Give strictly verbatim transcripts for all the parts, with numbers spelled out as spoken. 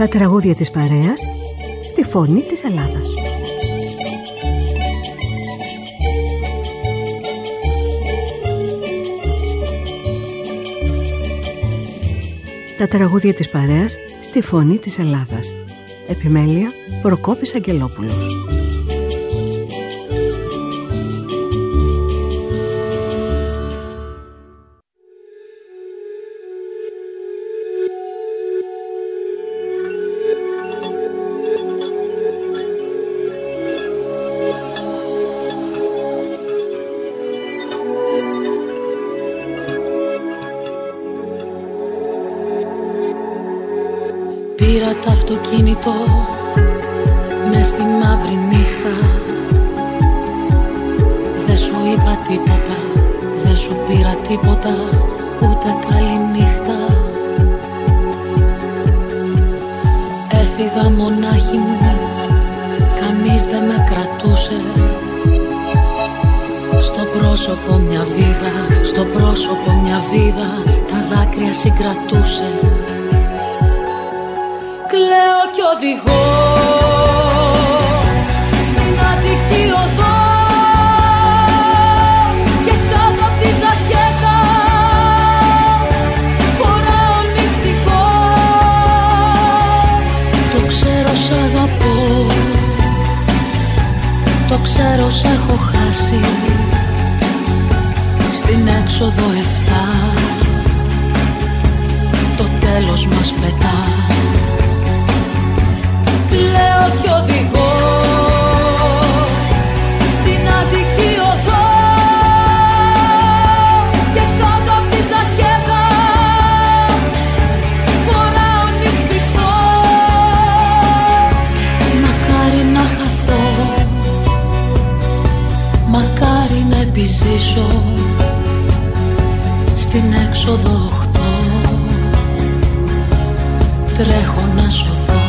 Τα τραγούδια της παρέας στη φωνή της Ελλάδας. Τα τραγούδια της παρέας στη φωνή της Ελλάδας. Επιμέλεια Προκόπης Αγγελόπουλος. Πήρα το αυτοκίνητο μες στη μαύρη νύχτα. Δε σου είπα τίποτα, δε σου πήρα τίποτα, ούτε καλή νύχτα. Έφυγα μονάχη μου, κανείς δεν με κρατούσε. Στο πρόσωπο μια βίδα, στο πρόσωπο μια βίδα, τα δάκρυα συγκρατούσε. Κλαίω κι οδηγώ στην Αττική οδό και κάτω απ' τη ζακέτα φοράω νυχτικό. Το ξέρω σ' αγαπώ, το ξέρω σ' έχω χάσει. Στην έξοδο εφτά το τέλος μας πετά. Κλαίω κι οδηγώ στην Αττική οδό και κάτω απ' τη ζακέτα φοράω νυχτικό. Μακάρι να χαθώ, μακάρι να επιζήσω στην έξοδο οχτώ. Τρέχω να σωθώ.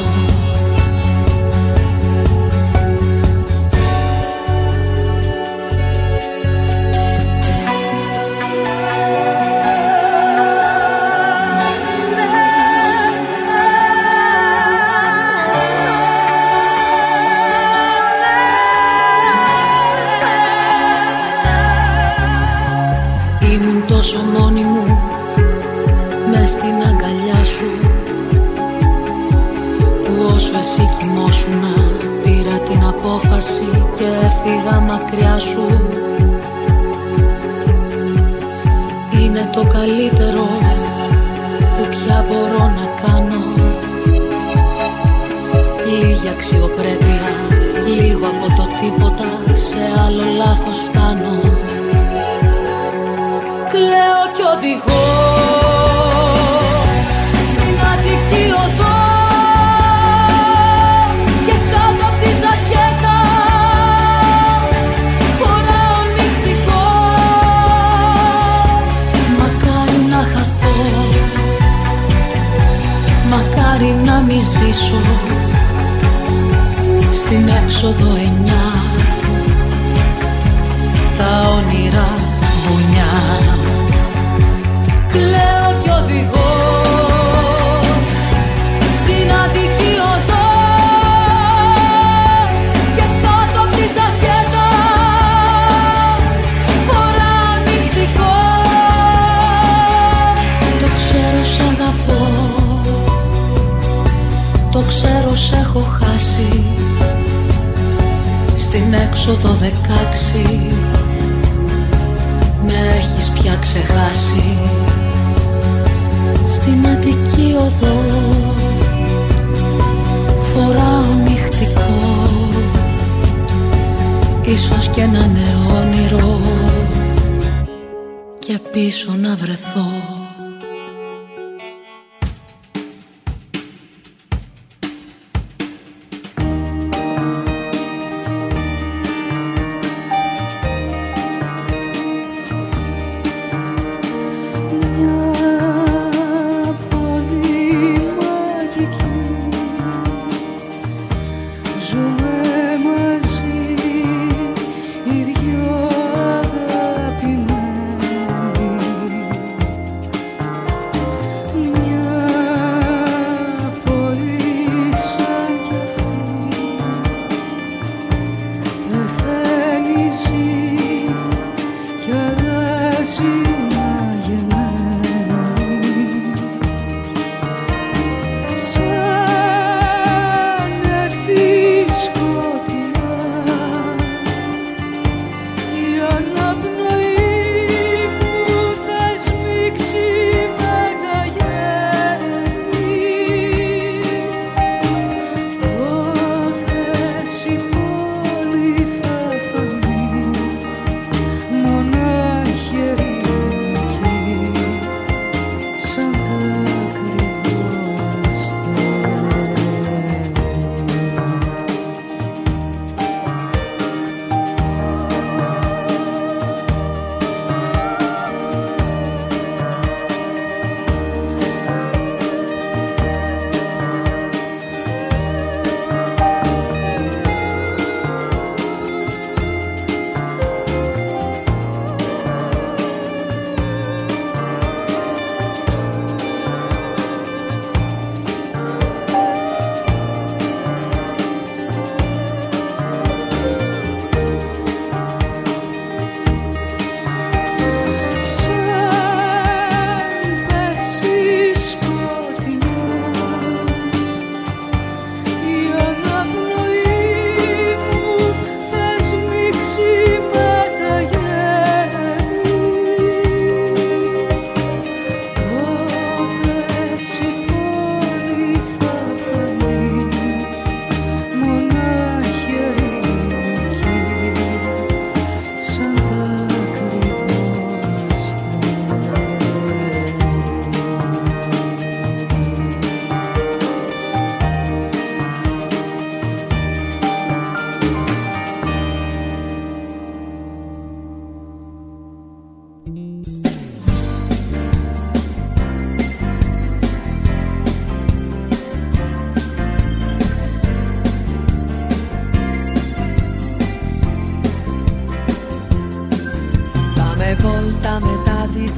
Τόσο μόνη μου μες στην αγκαλιά σου, που όσο εσύ κοιμόσουνα πήρα την απόφαση και έφυγα μακριά σου. Είναι το καλύτερο που πια μπορώ να κάνω. Λίγη αξιοπρέπεια, λίγο από το τίποτα, σε άλλο λάθος φτάνω. Κλαίω κι οδηγώ στην Αττική οδό και κάτω απ' τη ζακέτα φοράω νυχτικό. Μακάρι να χαθώ, μακάρι να μη ζήσω στην έξοδο εννιά. Τα όνειρα βουνιά. Κλαίω κι οδηγώ στην Αττική οδό και κάτω απ' τη ζακέτα φοράω νυχτικό. Το ξέρω σ' αγαπώ, το ξέρω σ' έχω χάσει. Στην έξοδο δεκάξι με έχεις πια ξεχάσει. Στην Αττική οδό φοράω νυχτικό. Ίσως και να είναι όνειρο και πίσω να βρεθώ.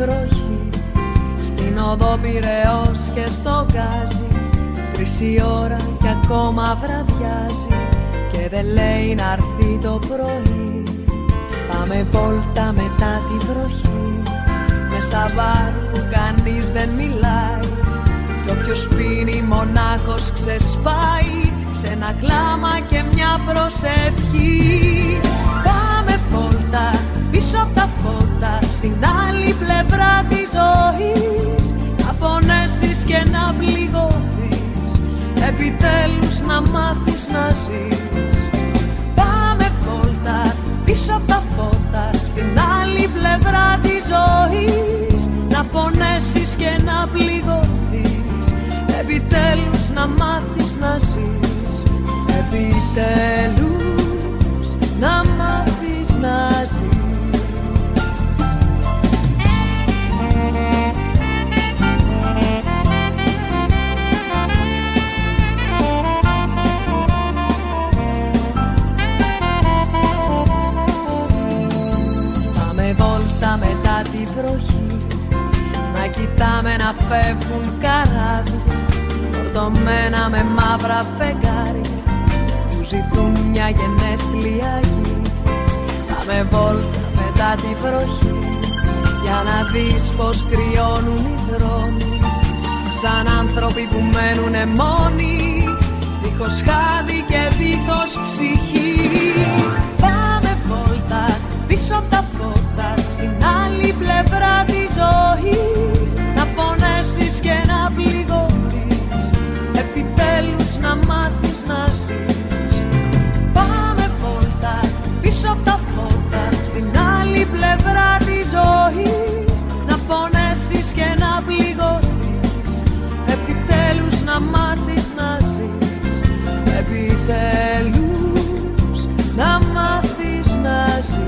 βροχή στην οδό Πειραιώς και στο Γκάζι. Τρεις η ώρα κι ακόμα βραδιάζει και δεν λέει να έρθει το πρωί. Πάμε βόλτα μετά τη βροχή μες στα μπαρ που κανείς δεν μιλάει κι όποιος πίνει μονάχος ξεσπάει σε ένα κλάμα και μια προσευχή. Πάμε βόλτα πίσω απ' τα φώτα στην άλλη πλευρά της ζωής, να πονέσεις και να πληγωθείς, επιτέλους να μάθεις να ζεις. Πάμε βόλτα πίσω απ' τα φώτα στην άλλη πλευρά της ζωής, να πονέσεις και να πληγωθείς, επιτέλους να μάθεις να ζεις. Επιτέλους να μάθεις να ζεις. Πάμε βόλτα μετά τη βροχή, να κοιτάμε να φεύγουν καράβια φορτωμένα με μαύρα φεγγάρια που ζητούν μια γενέθλια γη. Πάμε βόλτα μετά τη βροχή για να δεις πως κρυώνουν οι δρόμοι, σαν άνθρωποι που μένουνε μόνοι, δίχως χάδι και δίχως ψυχή. Πάμε βόλτα πίσω απ' τα φώτα στην άλλη πλευρά της ζωής, να πονέσεις και να πληγωθείς, επιτέλους να μάθεις να ζεις. Πάμε βόλτα πίσω απ' τα φώτα στην άλλη πλευρά της ζωής, να πονέσεις και να πληγωθείς, επιτέλους να μάθεις να ζεις. Επιτέλους να μάθεις να ζεις.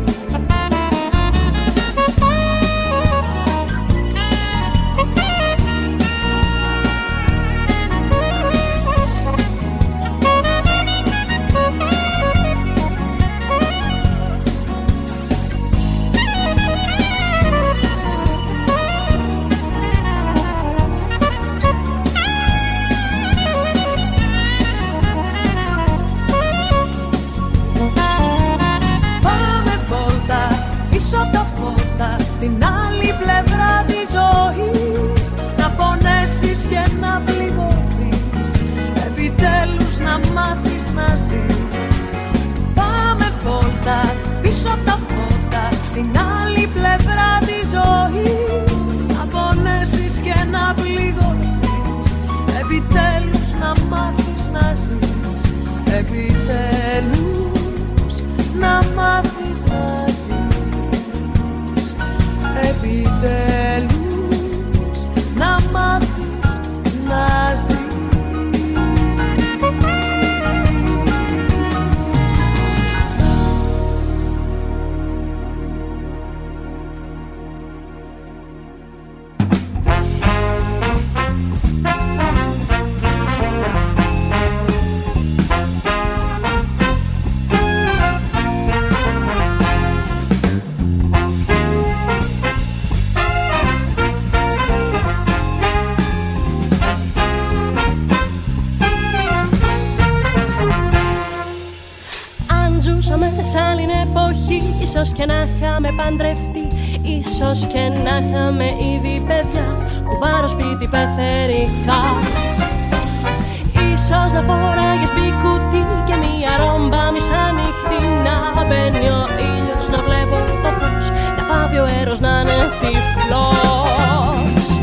Επιτέλους να μάθεις να ζεις. Επιτέλους να μάθεις να ζεις. Ίσως και να είχαμε παντρευτεί, ίσως και να είχαμε ήδη παιδιά, κουμπάρο σπίτι πεθερικά. Ίσως να φοράγες μπικουτί και μία ρόμπα μισάνυχτη, να μπαίνει ο ήλιος, να βλέπω το φως, να πάβει ο αέρος να είναι τυφλός.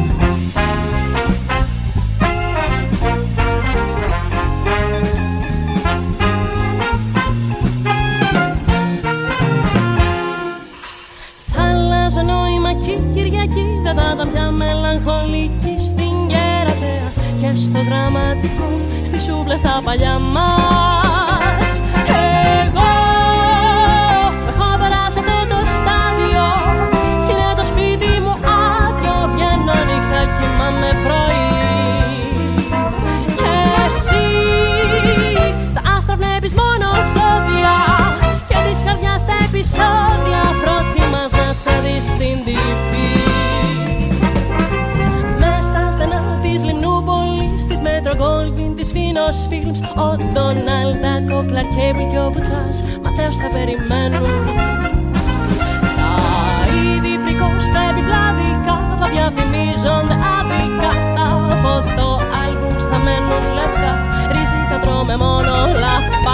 Δεν θα ήταν πια μελαγχολική στην Κερατέα και στο δραματικό, στις σούβλες τα παλιά μας. Εγώ έχω περάσει αυτό το στάδιο κι είναι το σπίτι μου άδειο, βγαίνω νύχτα, κοιμάμαι πρωί. Και εσύ στα άστρα βλέπεις μόνο ζώδια και της καρδιάς τα επεισόδια, προτιμάς να τα δεις στην τυφή. φιλμς. Ο Ντόναλντα, ο Κλαρκ Κέιμπλ και ο Βουτσάς Ματέος θα περιμένουν. Τα είδη πρικώς, τα επιβλάδικα θα διαφημίζονται άδικα. Τα φωτοάλμπουμς θα μένουν λευκά, ρύζι θα τρώμε μόνο λαπά.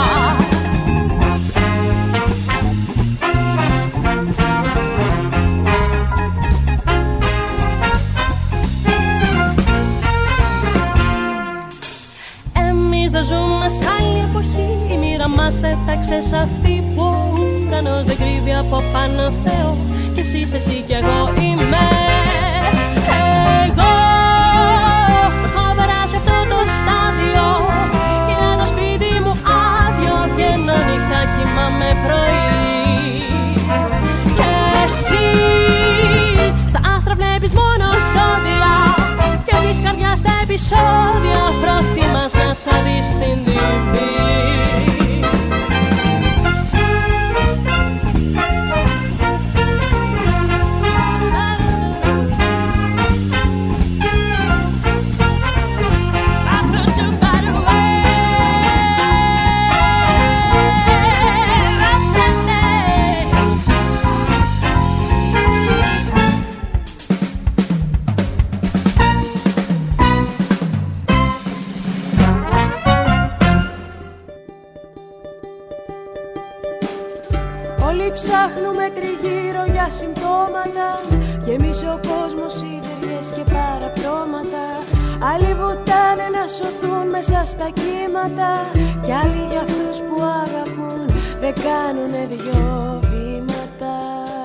Ζούμε σ' άλλη εποχή, η μοίρα μας έταξε σ' αυτή που ο ουρανός δεν κρύβει από πάνω Θεό. Κι εσύ είσαι εσύ κι εγώ είμαι εγώ. Έχω περάσει αυτό το στάδιο και το σπίτι μου άδειο. Βγαίνω νύχτα, κοιμάμαι πρωί. Και εσύ στα άστρα βλέπεις μόνο σώδια και της καρδιάς τα επεισόδια προτιμάς να τα δεις στην τι βι. Ψάχνουμε τριγύρω για συμπτώματα, γεμίσει ο κόσμος σίδερες και παραπλώματα. Άλλοι βουτάνε να σωθούν μέσα στα κύματα κι άλλοι για αυτούς που αγαπούν δεν κάνουνε δυο βήματα.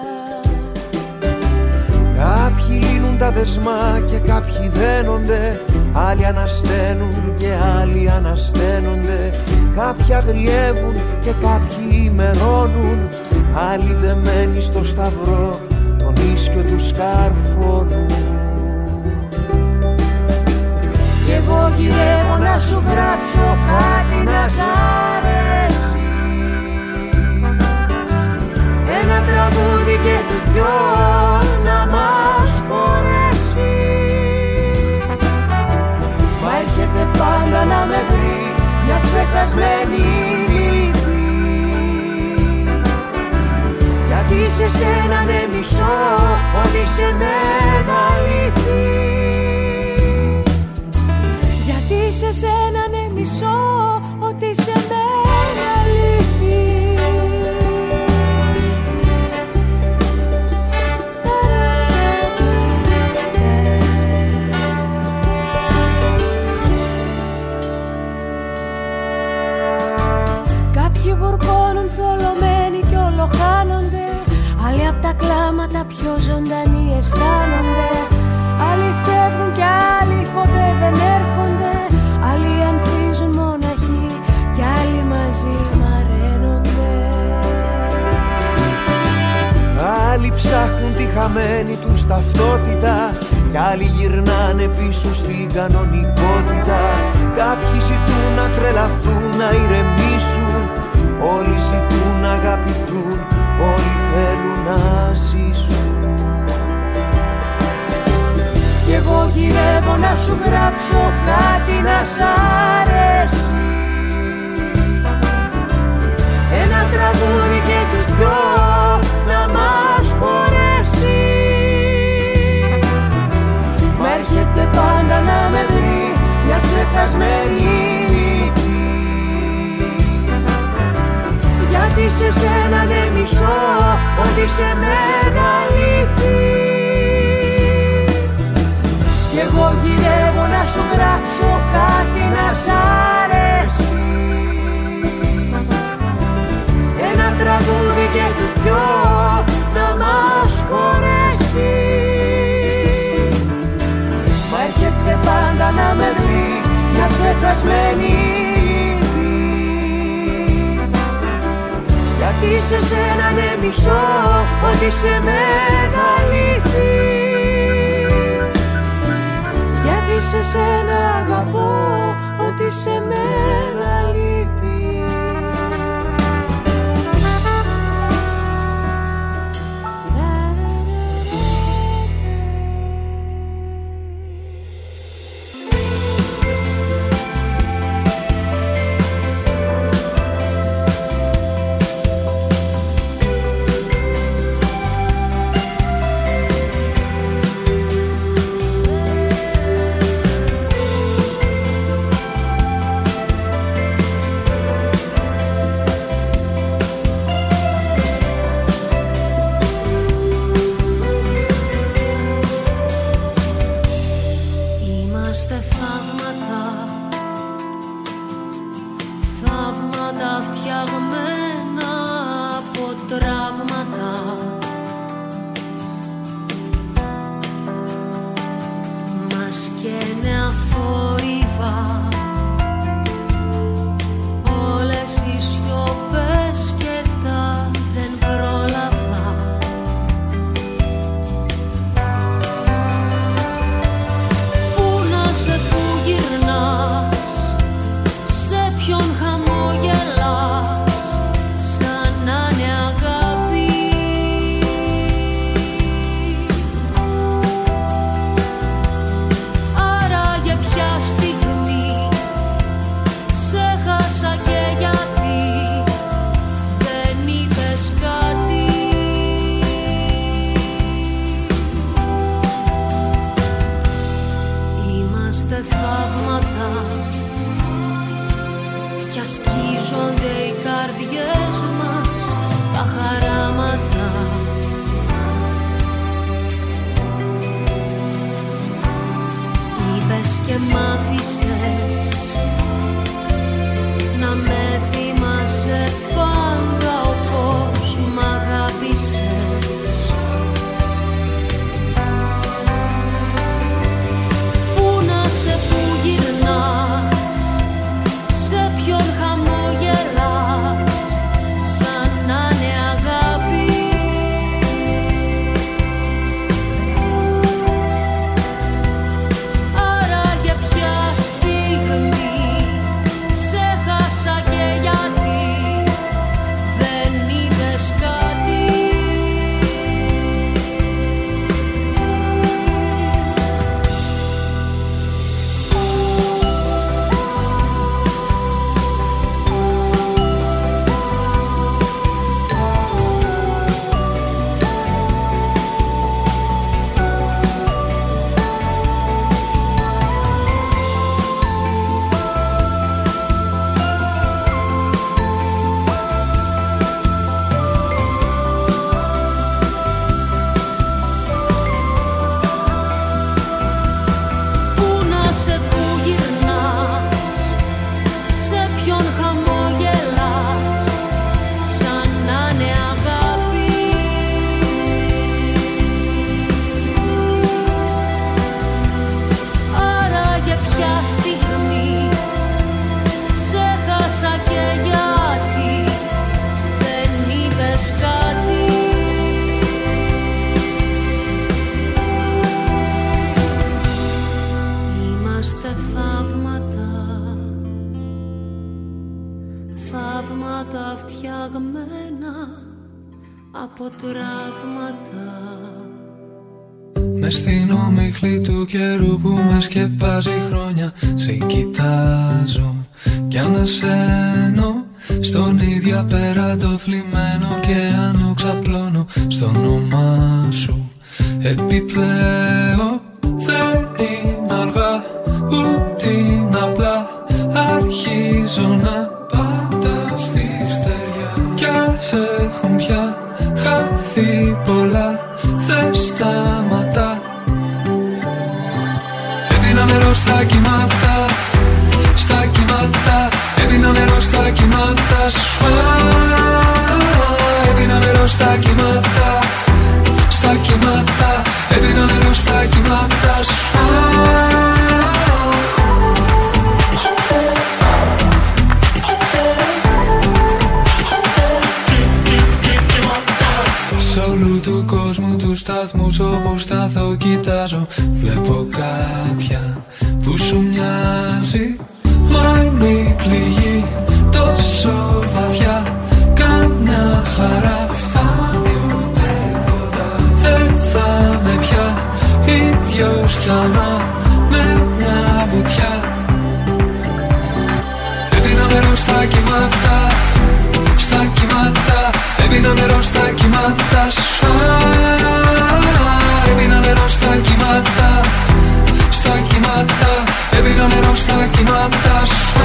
Κάποιοι λύνουν τα δεσμά και κάποιοι δένονται, άλλοι ανασταίνουν και άλλοι ανασταίνονται. Κάποιοι αγριεύουν και κάποιοι ημερώνουν, άλλοι δεμένοι στο σταυρό τον ίσκιο του σκαρφώνουν. Κι εγώ γυρεύω να σου γράψω κάτι να σ' αρέσει, ένα τραγούδι και τους δυο να μας χωρέσει. Μα έρχεται πάντα να με βρει μια ξεχασμένη λύπη, γιατί σε σένα δεν μισώ ότι σε μένα λείπει. Γιατί σε σένα ναι μισώ ότι σε μένα λείπει. Κάποιοι βουρκώνουν θολωμένοι κι ολοχάνονται, άλλοι απ' τα κλάματα πιο ζωντανοί αισθάνονται. Άλλοι φεύγουν κι άλλοι ποτέ δεν έρχονται, άλλοι ανθίζουν μοναχοί κι άλλοι μαζί μαραίνονται. Άλλοι ψάχνουν τη χαμένη τους ταυτότητα κι άλλοι γυρνάνε πίσω στην κανονικότητα. Κάποιοι ζητούν να τρελαθούν, να ηρεμήσουν, όλοι ζητούν να αγαπηθούν, όλοι θέλουν να ζήσουν. Κι εγώ γυρεύω να σου γράψω κάτι να σ' αρέσει, ένα τραγούδι και τους δυο να μας χωρέσει. Μα έρχεται πάντα να με βρει μια ξεχασμένη λύπη, γιατί σε σένα δεν μισώ ότι σε μένα λείπει. Κι εγώ γυρεύω να σου γράψω κάτι να σ' αρέσει, ένα τραγούδι και τους δυο να μας χωρέσει. Μα έρχεται πάντα να με βρει μια ξεχασμένη λύπη, γιατί σε σένα δεν μισώ ότι σε μένα λείπει. Γιατί σε σένα αγαπώ ότι σε μένα λείπει. θαύματα φτιαγμένα από τραύματα. Μας καίνε αφόρυβα όλες οι σιωπές και τα δεν πρόλαβα. Πού να σε, πού γυρνάς, σε ποιον χαμογελάς, σαν να είναι αγάπη. Άραγε ποια στιγμή σε χάσα και γιατί δεν είπες κάτι. Είμαστε θαύματα κι ασκίζονται οι καρδιές μας τα χαράματα. Είπες και μ' άφησες να με θυμάσαι πάντα όπως μ' αγάπησες. Πού να σε, πού γυρνάς, σε ποιον χαμογελάς, σαν να είναι αγάπη. Άραγε ποια στιγμή σε χάσα και γιατί δεν είπες κάτι. Πού να σε, πού γυρνάς, σε ποιον χαμογελάς, σαν να είναι αγάπη. Άραγε ποια στιγμή σε χάσα και γιατί δεν είπες κάτι. Είμαστε θαύματα, θαύματα φτιαγμένα από τραύματα. Μες στην ομίχλη του καιρού που με σκεπάζει χρόνια, σε κοιτάζω κι ανασένω στον ίδιο απέραντο θλιμμένο και άνω ξαπλώνω στο όνομά σου. Επιπλέον δεν είναι αργά ούτε είναι απλά, αρχίζω να πάντα στη στεριά κι ας έχουν πια χάθει πολλά, δεν σταματά. Έδινα νερό στα κύματα, στα κύματα, έδινα νερό στα κύματα σου. Έδινα νερό στα κύματα, στα κύματα, έδινα νερό στα κύματα σου. Σ' όλου του κόσμου τους σταθμούς όπου σταθώ κοιτάζω, βλέπω κάποια που σου μοιάζει, μα είναι η πληγή τόσο βαθιά, καμιά χαρά φτάνει ούτε κοντά. Δεν θα με πια ίδιος ξανά με μια βουτιά. Έδινα νερό στα κύματα, στα κύματα, έδινα νερό στα κύματα σου. Έδινα νερό στα κύματα, στα κύματα, έδινα νερό στα κύματα σου.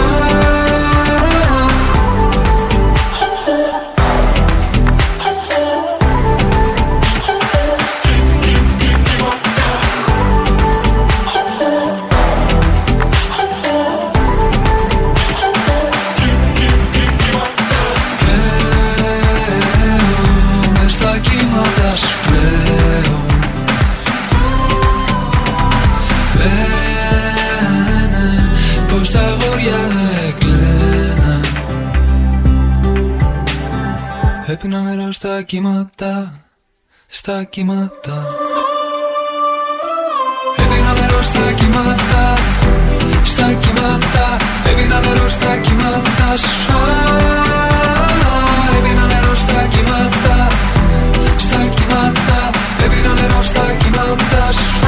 Έπινα νερό στα κύματα, στα κύματα. Έπινα νερό στα κύματα, στα κύματα. Έπινα νερό στα κύματα σου. Έπινα νερό στα κύματα, στα κύματα. Έπινα νερό στα κύματα σου.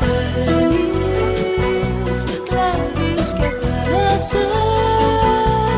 Κλέβεις και θέλεσαι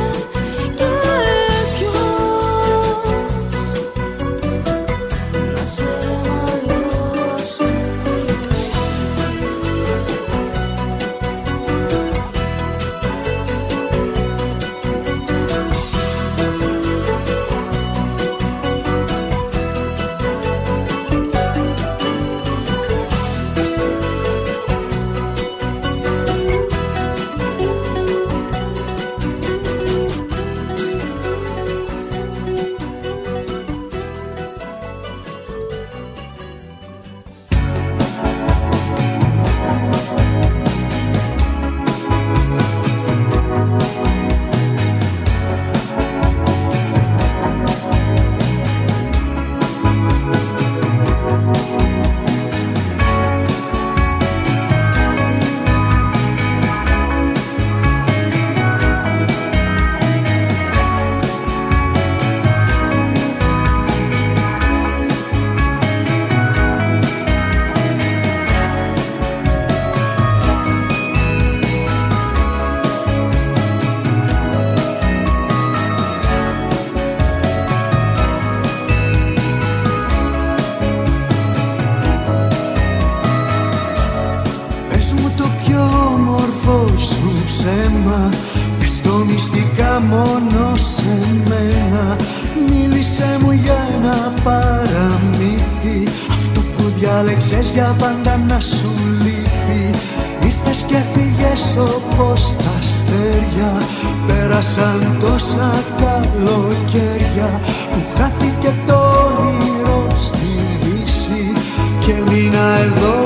ψέμα, πες το μυστικά μόνο σε μένα. Μίλησέ μου για ένα παραμύθι, αυτό που διάλεξες για πάντα να σου λείπει. Ήρθες και φύγες όπως τα αστέρια, πέρασαν τόσα καλοκαίρια που χάθηκε το όνειρο στη δύση και μείνα εδώ.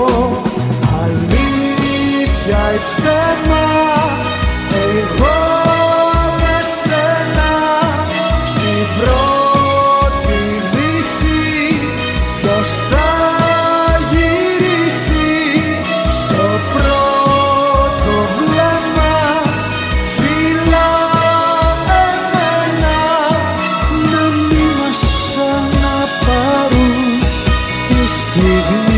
Αλήθεια ή ψέμα, εγώ με σένα στην πρώτη δύση. Ποιος θα γυρίσει στο πρώτο βλέμμα, φίλα εμένα, να μην μας ξαναπάρουν τη στιγμή.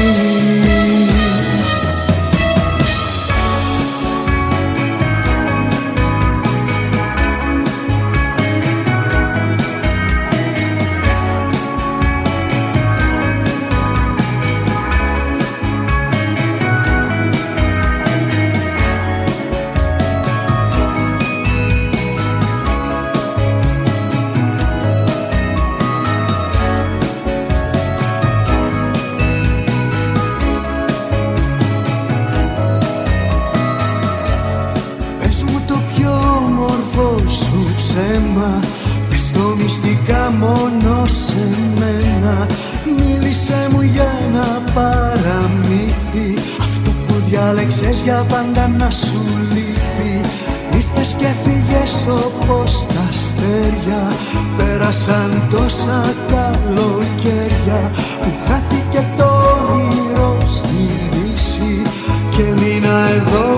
Πες το μυστικά μόνο σε μένα. Μίλησέ μου για ένα παραμύθι, αυτό που διάλεξες για πάντα να σου λείπει. Ήρθες και φύγες όπως τα αστέρια, πέρασαν τόσα καλοκαίρια που χάθηκε το όνειρο στη δύση και μείνα εδώ.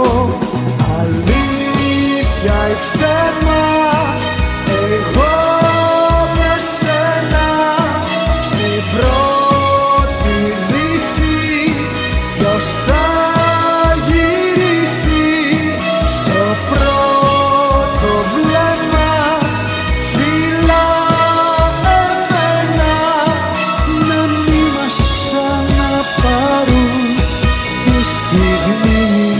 Αλήθεια ή ψέμα, εγώ με σένα στην πρώτη δύση. Ποιος θα γυρίσει στο πρώτο βλέμμα, φίλα εμένα, να μην μας ξαναπάρουν τη στιγμή.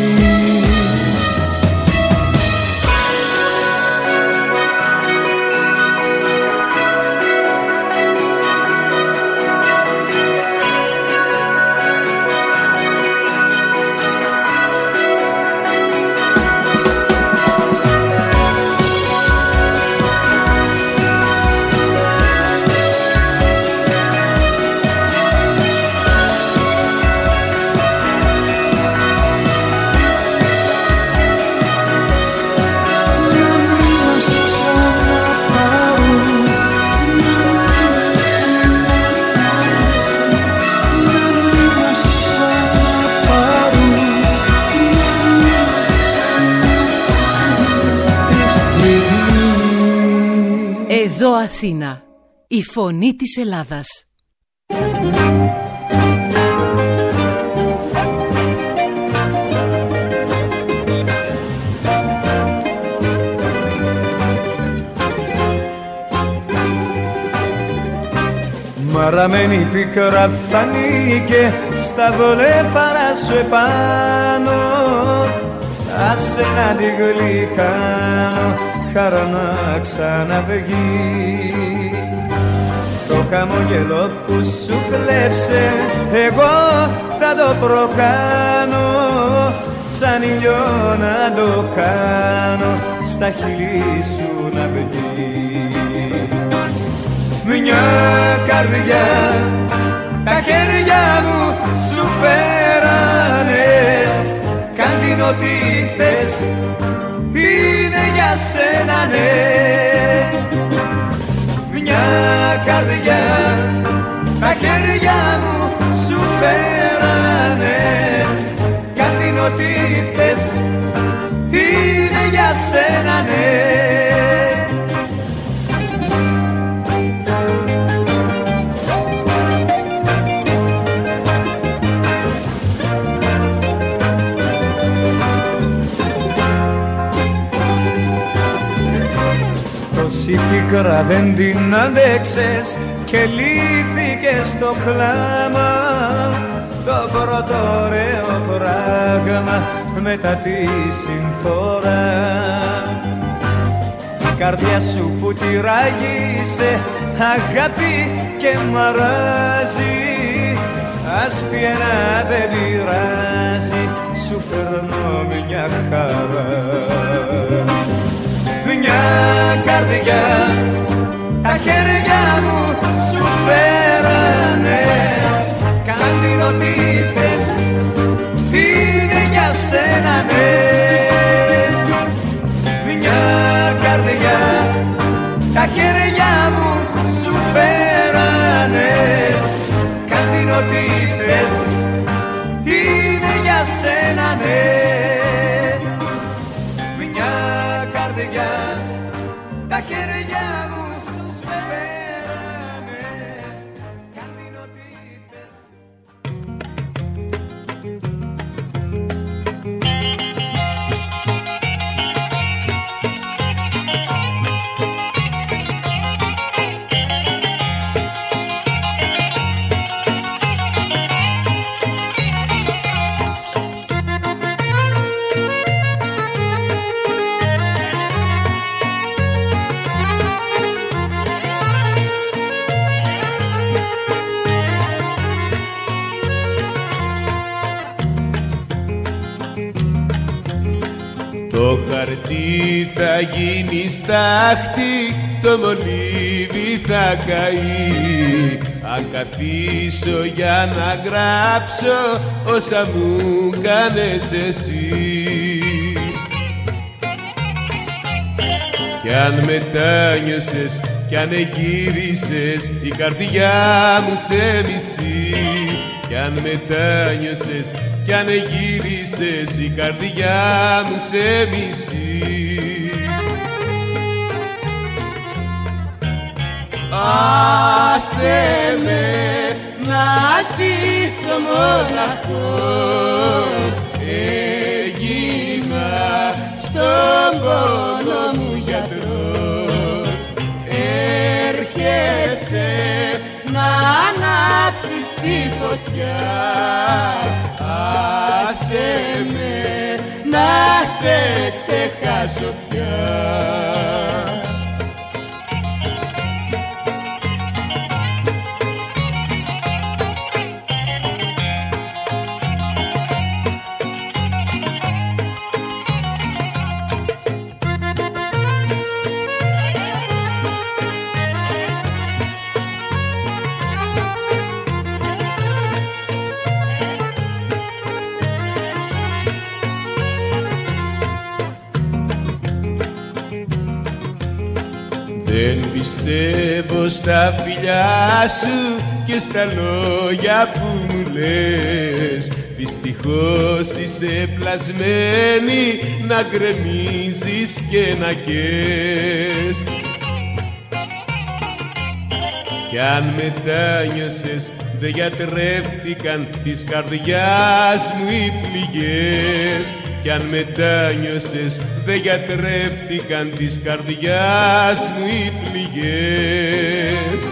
Εδώ Αθήνα, η φωνή της Ελλάδας. Μαραμένη πίκρα θα νίκε στα δολέφαρα σου επάνω. Άσε να τη γλυκάνω, χαρά να ξαναβγεί. Το χαμόγελο που σου κλέψε εγώ θα το προκάνω, σαν ήλιο να το κάνω, στα χείλη σου να βγει. Μια καρδιά τα χέρια μου σου φέρανε, κάν την ό,τι θες, είναι για σένα ναι. Μια καρδιά τα χέρια μου σου φέρανε, κάν την ό,τι θες, είναι για σένα ναι. Η πίκρα δεν την αντέξες και λύθηκε στο κλάμα. Το πρώτο ωραίο πράγμα μετά τη συμφορά. Η καρδιά σου που τη ράγισε αγάπη και μαράζει, ας πει ένα δεν πειράζει, σου φέρνω μια χαρά. Μια καρδιά τα χέρια μου σου φέρανε, κάνει ό,τι θες, είναι για σένα ναι. Μια καρδιά τα χέρια μου σου φέρανε, κάνει ό,τι θες, είναι για σένα ναι. Μια καρδιά τα χέρια μου σου φέρανε, κάνει ό,τι θες. Το χαρτί θα γίνει στάχτη, το μολύβι θα καεί, αν καθίσω για να γράψω όσα μου κάνες εσύ. Κι αν μετάνιωσες, κι αν εγύρισες, η καρδιά μου σε μισεί. Κι αν μετάνιωσες, κι αν εγύρισες, η καρδιά μου σε μισεί. Άσε με να ζήσω μοναχός, έγινα στον πόνο μου γιατρός. Έρχεσαι να ανάψεις τη φωτιά, άσε με να σε ξεχάσω πια. Δεν πιστεύω στα φιλιά σου και στα λόγια που μου λες. Δυστυχώς είσαι πλασμένη να γκρεμίζεις και να καις. Κι αν μετάνιωσες δεν γιατρεύτηκαν της καρδιάς μου οι πληγές. Κι αν μετάνιωσες δεν γιατρεύτηκαν της καρδιάς μου οι πληγές.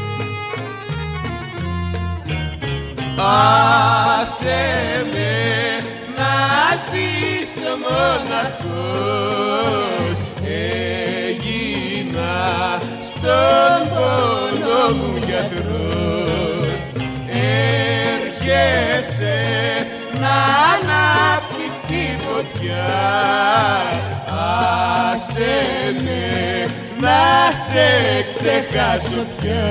Άσε με να ζήσω μοναχός, έγινα στον πόνο μου γιατρός. Έρχεσαι να ανάψεις τη φωτιά, άσε με να σε ξεχάσω πια.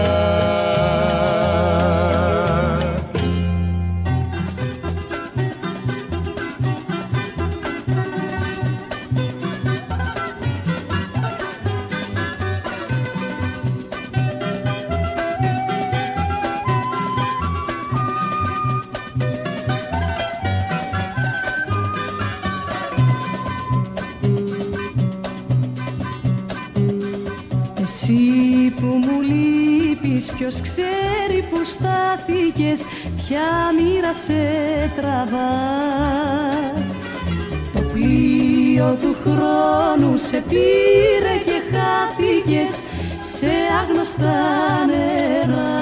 Εσύ που μου λείπεις, ποιος ξέρει που στάθηκες, ποια μοίρα σε τραβά. Το πλοίο του χρόνου σε πήρε και χάθηκες σε άγνωστα νερά.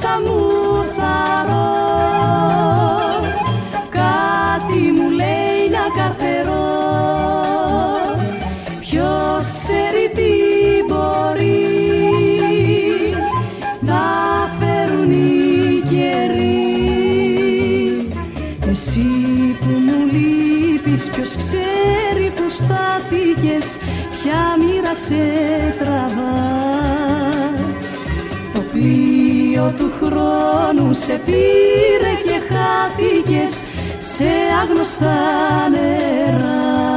μέσα μου θαρώ, κάτι μου λέει να καρτερώ. Ποιος ξέρει τι μπορεί να φέρουν οι καιροί. Εσύ που μου λείπεις, ποιος ξέρει που στάθηκες, ποια μοίρα σε τραβά. Το πλοίο του χρόνου σε πήρε και χάθηκες σε άγνωστα νερά.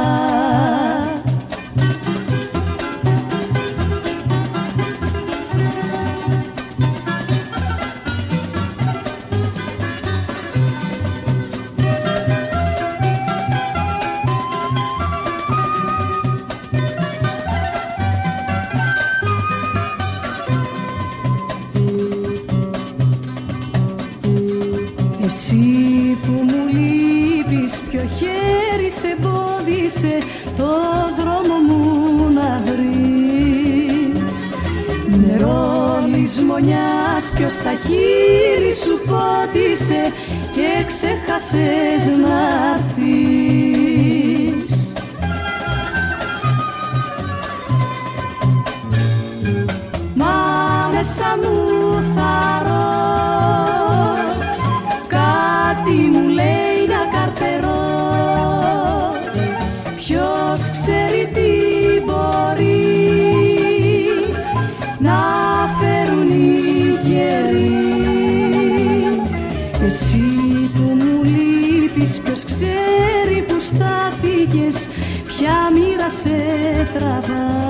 Εσύ που μου λείπεις, ποιο χέρι σε εμπόδισε το δρόμο μου να βρεις. Νερό λησμονιάς, ποιος τα χείλη σου πότισε και ξέχασες να'ρθείς. Μα μέσα μου θαρώ, κάτι μου λέει να καρτερώ. Ποιος ξέρει τι μπορεί να φέρουν οι καιροί. Εσύ που μου λείπεις, ποιος ξέρει που στάθηκες, ποια μοίρα σε τραβά.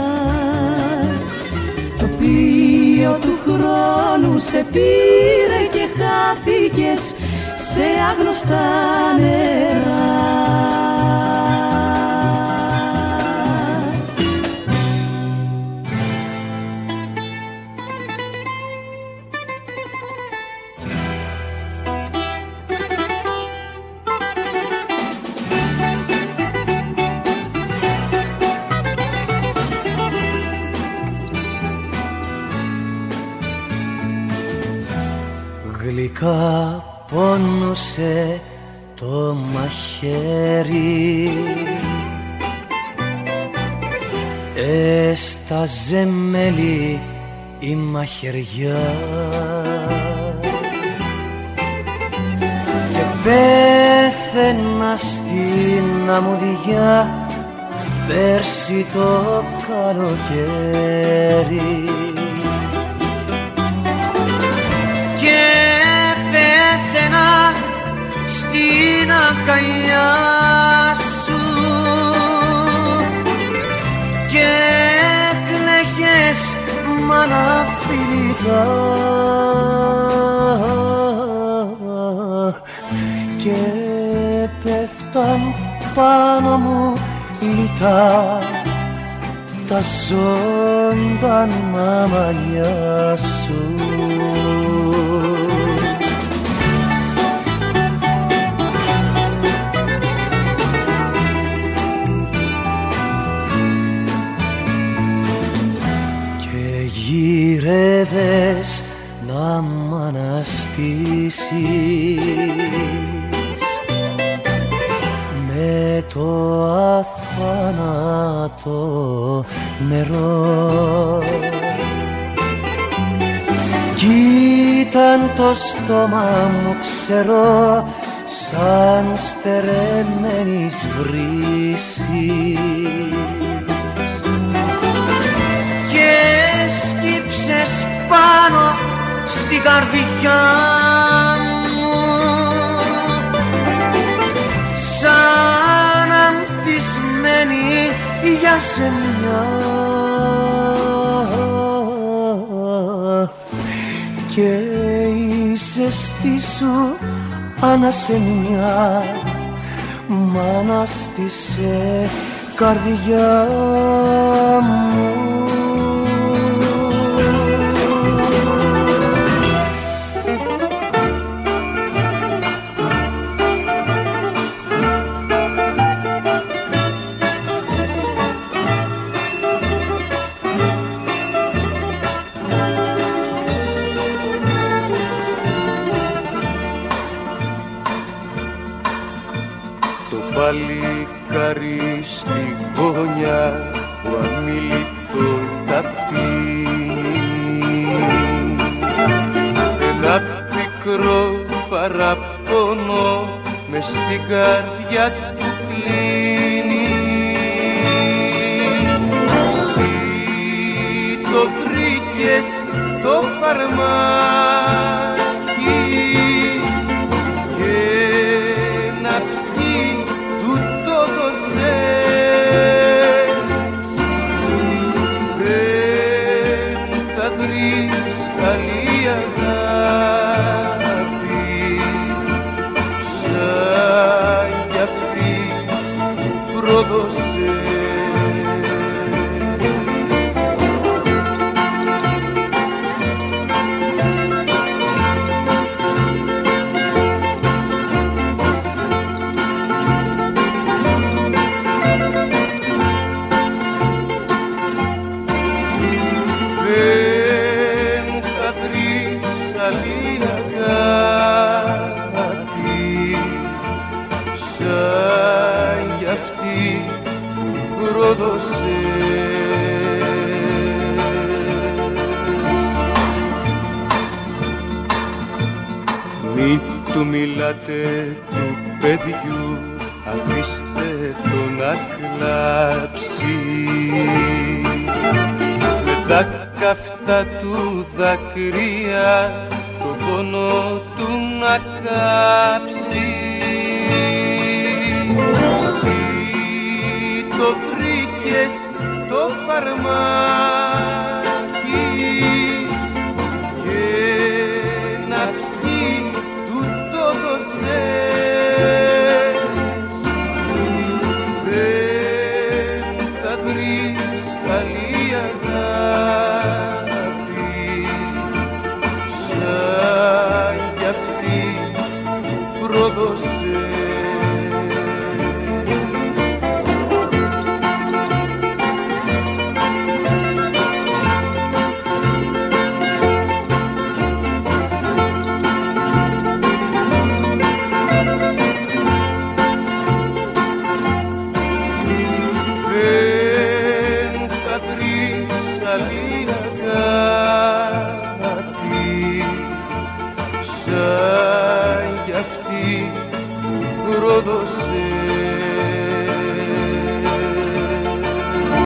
Το πλοίο του χρόνου σε πήρε και χάθηκες σε άγνωστα νερά. Γλυκά πόνωσε το μαχαίρι, έσταζε μέλι η μαχαιριά και πέθαινα στην αμμουδιά πέρσι το καλοκαίρι. Στην αγκαλιά σου και κλαίγες μάνα φιλικά και πέφταν πάνω μου λιτά τα ζωντανά μαλλιά σου. Γύρευες να μ' αναστήσεις με το αθάνατο νερό κι ήταν το στόμα μου ξερό σαν στερεμένης βρύσης πάνω στην καρδιά μου σαν ανθισμένη για σεμιά και η ζεστή σου ανασεμιά μ' ανάστησε καρδιά μου. ζευγάρι στη γωνιά που αμιλητό τα πίνει. Ένα πικρό παραπονό μες στην καρδιά του κλείνει. Εσύ το βρήκες το φαρμάκι και να πιει του το δώσες. Δεν θα βρεις άλλη αγάπη σαν κι αυτή που πρόδωσες. Μη του μιλάτε του παιδιού, αφήστε το να κλάψει. Με τα καυτά του δάκρυα το πόνο του να κάψει. Εσύ το βρήκες το φαρμάκι